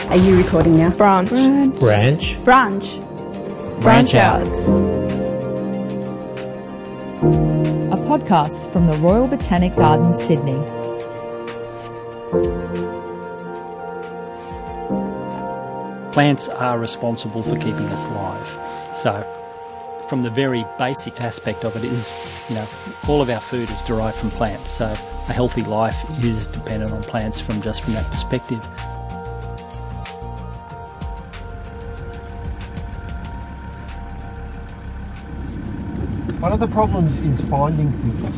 Are you recording now? Branch. Branch. Branch. Branch out. A podcast from the Royal Botanic Gardens, Sydney. Plants are responsible for keeping us alive. So from the very basic aspect of it is, all of our food is derived from plants. So a healthy life is dependent on plants from that perspective. One of the problems is finding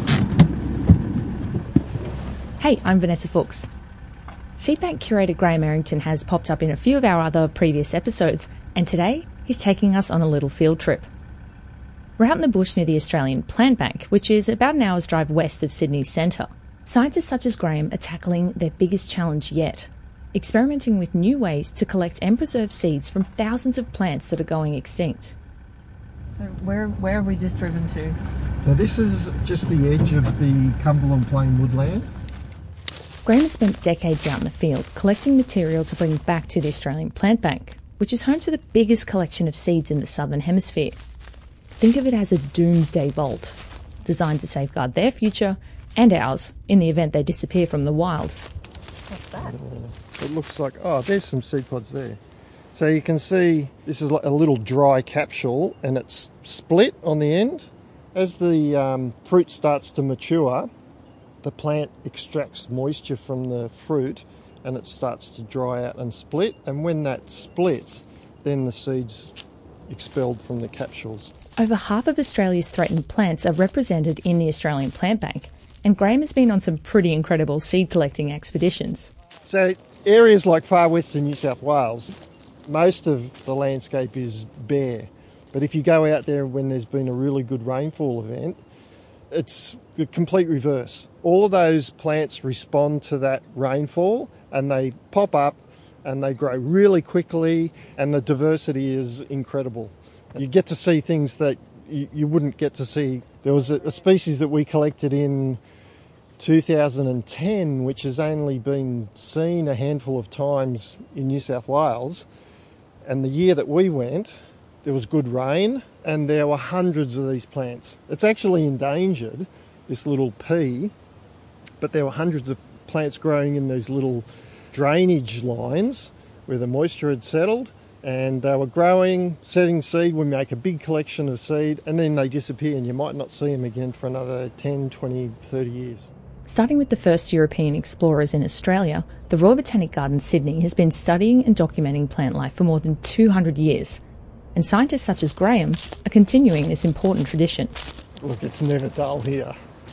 things. Hey, I'm Vanessa Fuchs. Seedbank curator Graham Errington has popped up in a few of our other previous episodes, and today he's taking us on a little field trip. We're out in the bush near the Australian Plant Bank, which is about an hour's drive west of Sydney's centre. Scientists such as Graham are tackling their biggest challenge yet, experimenting with new ways to collect and preserve seeds from thousands of plants that are going extinct. So where have we just driven to? So this is just the edge of the Cumberland Plain woodland. Graham has spent decades out in the field collecting material to bring back to the Australian Plant Bank, which is home to the biggest collection of seeds in the Southern Hemisphere. Think of it as a doomsday vault, designed to safeguard their future and ours in the event they disappear from the wild. What's that? It looks like, there's some seed pods there. So you can see this is like a little dry capsule and it's split on the end. As the fruit starts to mature, the plant extracts moisture from the fruit and it starts to dry out and split. And when that splits, then the seeds expelled from the capsules. Over half of Australia's threatened plants are represented in the Australian Plant Bank, and Graham has been on some pretty incredible seed collecting expeditions. So areas like far western New South Wales, most of the landscape is bare. But if you go out there when there's been a really good rainfall event, it's the complete reverse. All of those plants respond to that rainfall and they pop up and they grow really quickly and the diversity is incredible. You get to see things that you wouldn't get to see. There was a species that we collected in 2010 which has only been seen a handful of times in New South Wales, and the year that we went there was good rain and there were hundreds of these plants. It's actually endangered, this little pea, but there were hundreds of plants growing in these little drainage lines where the moisture had settled, and they were growing, setting seed. We make a big collection of seed and then they disappear and you might not see them again for another 10, 20, 30 years. Starting with the first European explorers in Australia, the Royal Botanic Gardens Sydney has been studying and documenting plant life for more than 200 years. And scientists such as Graham are continuing this important tradition. Look, it's never dull here.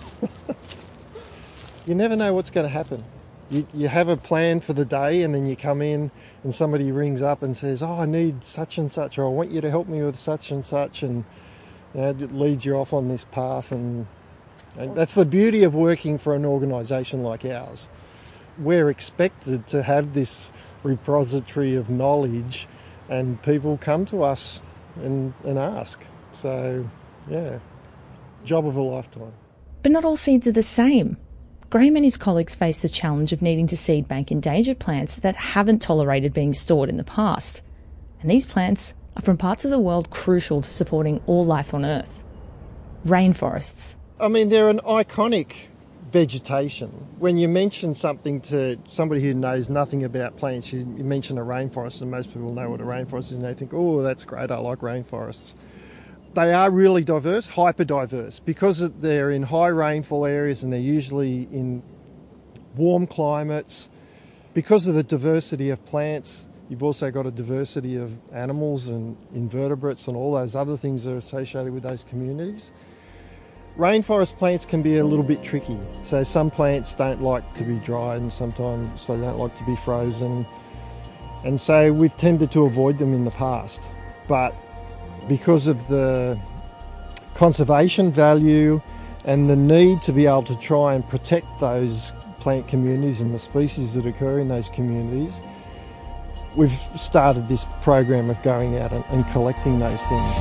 You never know what's going to happen. You have a plan for the day and then you come in and somebody rings up and says, I need such and such, or I want you to help me with such and such, and it leads you off on this path. And that's the beauty of working for an organisation like ours. We're expected to have this repository of knowledge and people come to us and ask. So, yeah, job of a lifetime. But not all seeds are the same. Graham and his colleagues face the challenge of needing to seed bank endangered plants that haven't tolerated being stored in the past. And these plants are from parts of the world crucial to supporting all life on Earth. Rainforests. I mean, they're an iconic vegetation. When you mention something to somebody who knows nothing about plants, you mention a rainforest and most people know what a rainforest is and they think, oh, that's great, I like rainforests. They are really diverse, hyper-diverse, because they're in high rainfall areas and they're usually in warm climates. Because of the diversity of plants, you've also got a diversity of animals and invertebrates and all those other things that are associated with those communities. Rainforest plants can be a little bit tricky. So some plants don't like to be dry and sometimes they don't like to be frozen. And so we've tended to avoid them in the past. But because of the conservation value and the need to be able to try and protect those plant communities and the species that occur in those communities, we've started this program of going out and collecting those things.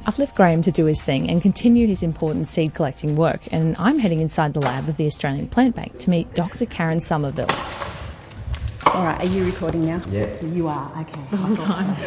I've left Graham to do his thing and continue his important seed collecting work, and I'm heading inside the lab of the Australian Plant Bank to meet Dr. Karen Somerville. All right, are you recording now? Yes. You are, okay. The whole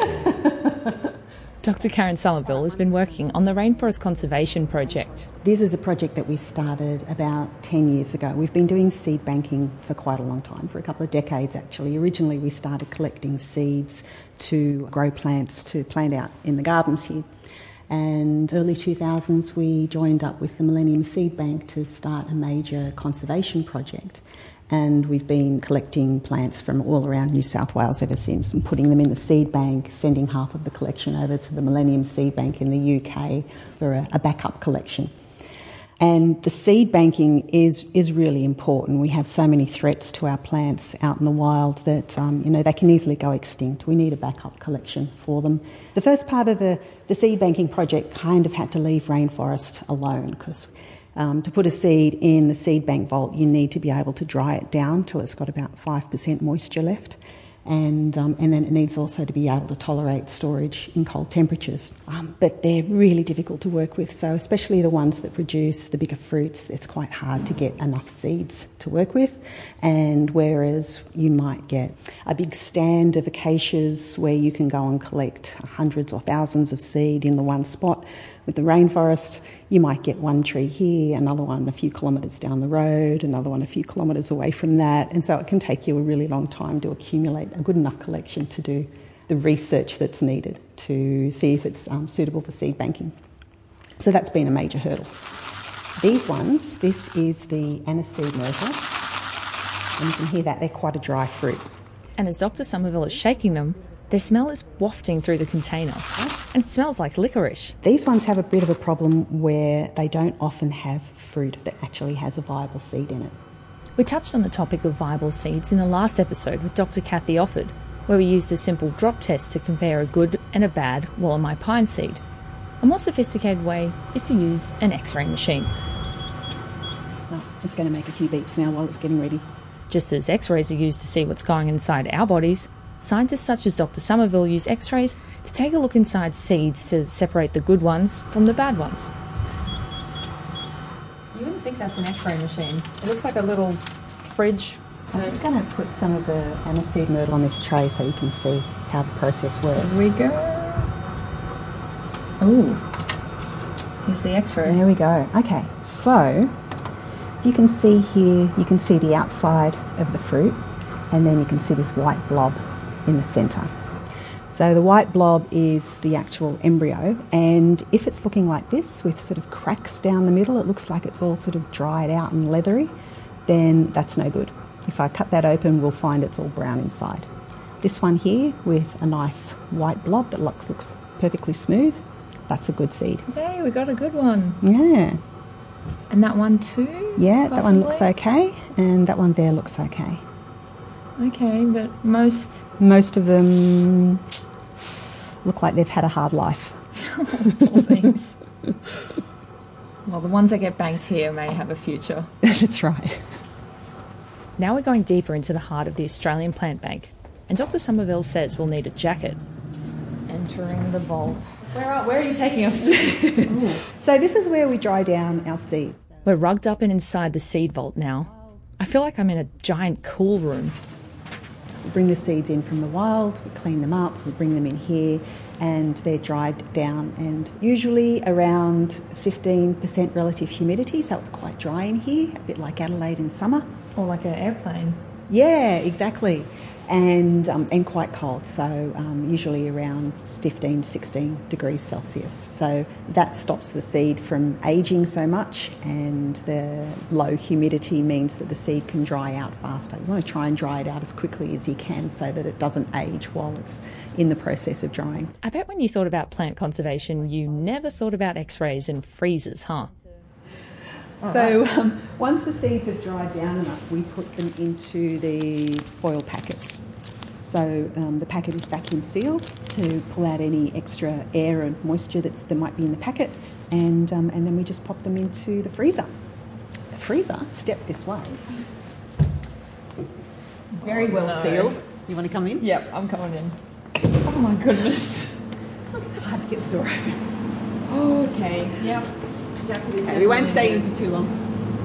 time. Dr. Karen Somerville has been working on the Rainforest Conservation Project. This is a project that we started about 10 years ago. We've been doing seed banking for quite a long time, for a couple of decades actually. Originally we started collecting seeds to grow plants to plant out in the gardens here. And early 2000s we joined up with the Millennium Seed Bank to start a major conservation project. And we've been collecting plants from all around New South Wales ever since and putting them in the seed bank, sending half of the collection over to the Millennium Seed Bank in the UK for a backup collection. And the seed banking is really important. We have so many threats to our plants out in the wild that they can easily go extinct. We need a backup collection for them. The first part of the seed banking project kind of had to leave rainforest alone because to put a seed in the seed bank vault, you need to be able to dry it down till it's got about 5% moisture left. And then it needs also to be able to tolerate storage in cold temperatures. But they're really difficult to work with, so especially the ones that produce the bigger fruits, it's quite hard to get enough seeds to work with. And whereas you might get a big stand of acacias where you can go and collect hundreds or thousands of seed in the one spot, with the rainforest, you might get one tree here, another one a few kilometres down the road, another one a few kilometres away from that. And so it can take you a really long time to accumulate a good enough collection to do the research that's needed to see if it's suitable for seed banking. So that's been a major hurdle. These ones, this is the aniseed myrtle. And you can hear that, they're quite a dry fruit. And as Dr. Somerville is shaking them, their smell is wafting through the container. And it smells like licorice. These ones have a bit of a problem where they don't often have fruit that actually has a viable seed in it. We touched on the topic of viable seeds in the last episode with Dr. Kathy Offord, where we used a simple drop test to compare a good and a bad Wollemi pine seed. A more sophisticated way is to use an X-ray machine. Oh, it's going to make a few beeps now while it's getting ready. Just as X-rays are used to see what's going inside our bodies, scientists such as Dr. Somerville use X-rays to take a look inside seeds to separate the good ones from the bad ones. You wouldn't think that's an X-ray machine. It looks like a little fridge. I'm just going to put some of the aniseed myrtle on this tray so you can see how the process works. Here we go. Ooh, here's the X-ray. There we go. Okay, so you can see here, you can see the outside of the fruit, and then you can see this white blob in the centre. So the white blob is the actual embryo, and if it's looking like this with sort of cracks down the middle, it looks like it's all sort of dried out and leathery, then that's no good. If I cut that open, we'll find it's all brown inside. This one here with a nice white blob that looks perfectly smooth, that's a good seed. Hey, we got a good one. Yeah. And that one too? Yeah, possibly? That one looks okay, and that one there looks okay. Okay, but most of them look like they've had a hard life. Poor things. Well, the ones that get banked here may have a future. That's right. Now we're going deeper into the heart of the Australian Plant Bank, and Dr. Somerville says we'll need a jacket. Entering the vault. Where are you taking us? So this is where we dry down our seeds. We're rugged up and inside the seed vault now. I feel like I'm in a giant cool room. We bring the seeds in from the wild, we clean them up, we bring them in here, and they're dried down, and usually around 15% relative humidity, so it's quite dry in here, a bit like Adelaide in summer. Or like an airplane. Yeah, exactly. And quite cold, so usually around 15, 16 degrees Celsius. So that stops the seed from ageing so much, and the low humidity means that the seed can dry out faster. You want to try and dry it out as quickly as you can so that it doesn't age while it's in the process of drying. I bet when you thought about plant conservation, you never thought about X-rays and freezers, huh? So once the seeds have dried down enough, we put them into these foil packets. So the packet is vacuum sealed to pull out any extra air and moisture that might be in the packet, and then we just pop them into the freezer. The freezer, step this way. Very well sealed. You want to come in? Yep, I'm coming in. Oh my goodness. It's hard to get the door open. Oh, okay. Yep. Okay, we won't stay in for too long.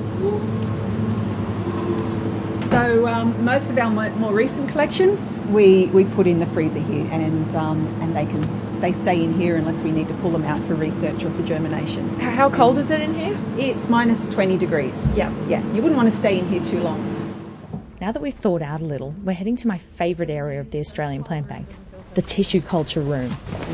So most of our more recent collections, we put in the freezer here, and they stay in here unless we need to pull them out for research or for germination. How cold is it in here? It's minus 20 degrees. Yeah. Yeah, you wouldn't want to stay in here too long. Now that we've thawed out a little, we're heading to my favourite area of the Australian Plant Bank, the tissue culture room.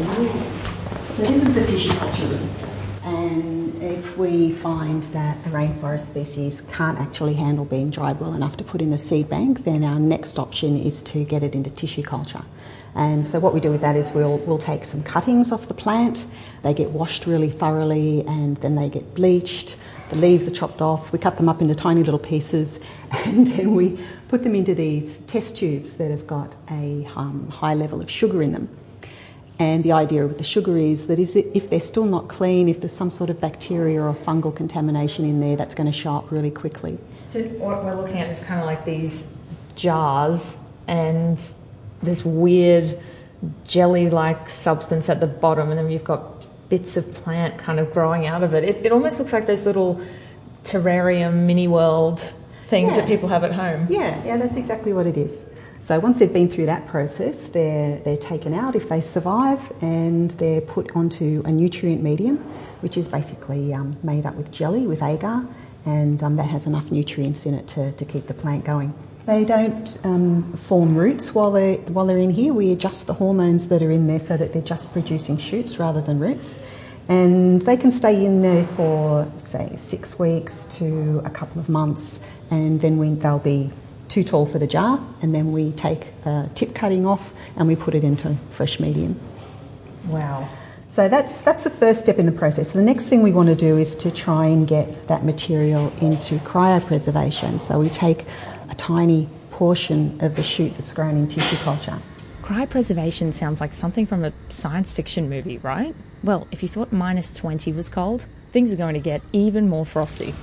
So this is the tissue culture room. And if we find that a rainforest species can't actually handle being dried well enough to put in the seed bank, then our next option is to get it into tissue culture. And so what we do with that is we'll take some cuttings off the plant, they get washed really thoroughly, and then they get bleached. The leaves are chopped off, we cut them up into tiny little pieces, and then we put them into these test tubes that have got a high level of sugar in them. And the idea with the sugar is that if they're still not clean, if there's some sort of bacteria or fungal contamination in there, that's going to show up really quickly. So what we're looking at is kind of like these jars and this weird jelly-like substance at the bottom, and then you've got bits of plant kind of growing out of it. It almost looks like those little terrarium mini-world things that people have at home. Yeah, that's exactly what it is. So once they've been through that process, they're taken out if they survive, and they're put onto a nutrient medium, which is basically made up with jelly, with agar, and that has enough nutrients in it to keep the plant going. They don't form roots while they're in here. We adjust the hormones that are in there so that they're just producing shoots rather than roots. And they can stay in there for, say, 6 weeks to a couple of months, and then they'll be too tall for the jar, and then we take a tip cutting off and we put it into fresh medium. Wow. So that's the first step in the process. The next thing we want to do is to try and get that material into cryopreservation. So we take a tiny portion of the shoot that's grown in tissue culture. Cryopreservation sounds like something from a science fiction movie, right? Well, if you thought minus 20 was cold, things are going to get even more frosty.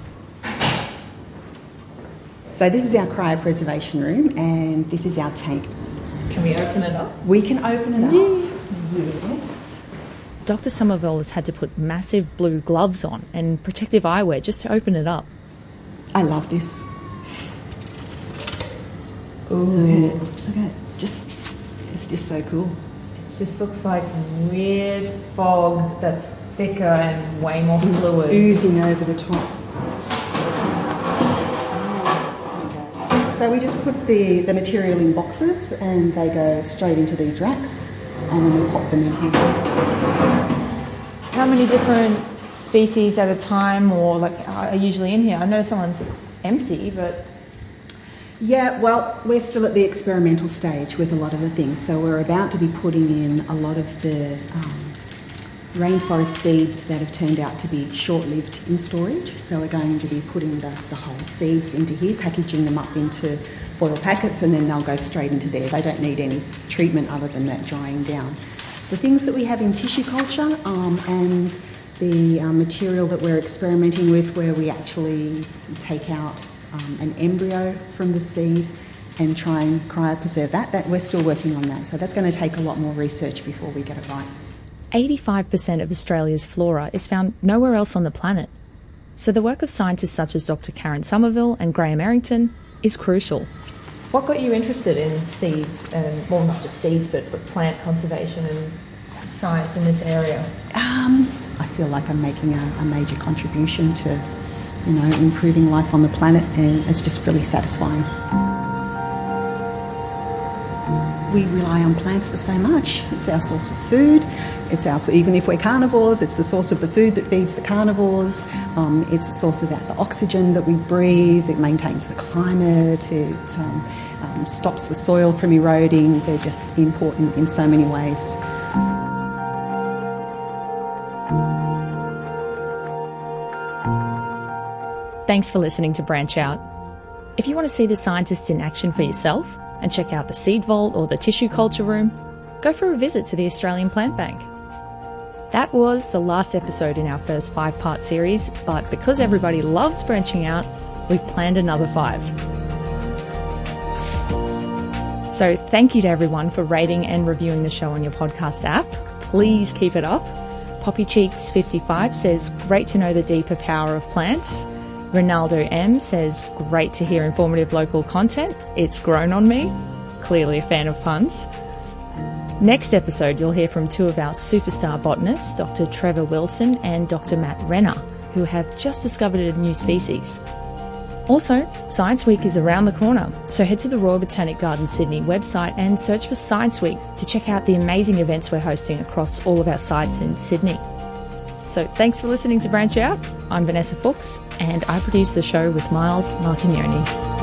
So this is our cryopreservation room, and this is our tank. Can we open it up? We can open it up. Yes. Dr. Somerville has had to put massive blue gloves on and protective eyewear just to open it up. I love this. Ooh. Look at it. It's just so cool. It just looks like weird fog that's thicker and way more fluid. Oozing over the top. So we just put the material in boxes, and they go straight into these racks, and then we pop them in here. How many different species at a time are usually in here? I know someone's empty, but... Yeah, well, we're still at the experimental stage with a lot of the things. So we're about to be putting in a lot of the rainforest seeds that have turned out to be short-lived in storage. So we're going to be putting the whole seeds into here, packaging them up into foil packets, and then they'll go straight into there. They don't need any treatment other than that drying down. The things that we have in tissue culture and the material that we're experimenting with, where we actually take out an embryo from the seed and try and cryopreserve that we're still working on that. So that's going to take a lot more research before we get it right. 85% of Australia's flora is found nowhere else on the planet. So the work of scientists such as Dr. Karen Somerville and Graham Errington is crucial. What got you interested in seeds, and well, not just seeds, but plant conservation and science in this area? I feel like I'm making a major contribution to, improving life on the planet, and it's just really satisfying. We rely on plants for so much. It's our source of food. Even if we're carnivores, it's the source of the food that feeds the carnivores. It's the source of the oxygen that we breathe. It maintains the climate. It stops the soil from eroding. They're just important in so many ways. Thanks for listening to Branch Out. If you want to see the scientists in action for yourself and check out the Seed Vault or the Tissue Culture Room, go for a visit to the Australian Plant Bank. That was the last episode in our first 5-part series, but because everybody loves branching out, we've planned another 5. So thank you to everyone for rating and reviewing the show on your podcast app. Please keep it up. Poppy Cheeks 55 says, great to know the deeper power of plants. Ronaldo M says, great to hear informative local content. It's grown on me. Clearly a fan of puns. Next episode, you'll hear from two of our superstar botanists, Dr. Trevor Wilson and Dr. Matt Renner, who have just discovered a new species. Also, Science Week is around the corner, so head to the Royal Botanic Gardens Sydney website and search for Science Week to check out the amazing events we're hosting across all of our sites in Sydney. So thanks for listening to Branch Out. I'm Vanessa Fuchs, and I produce the show with Miles Martignoni.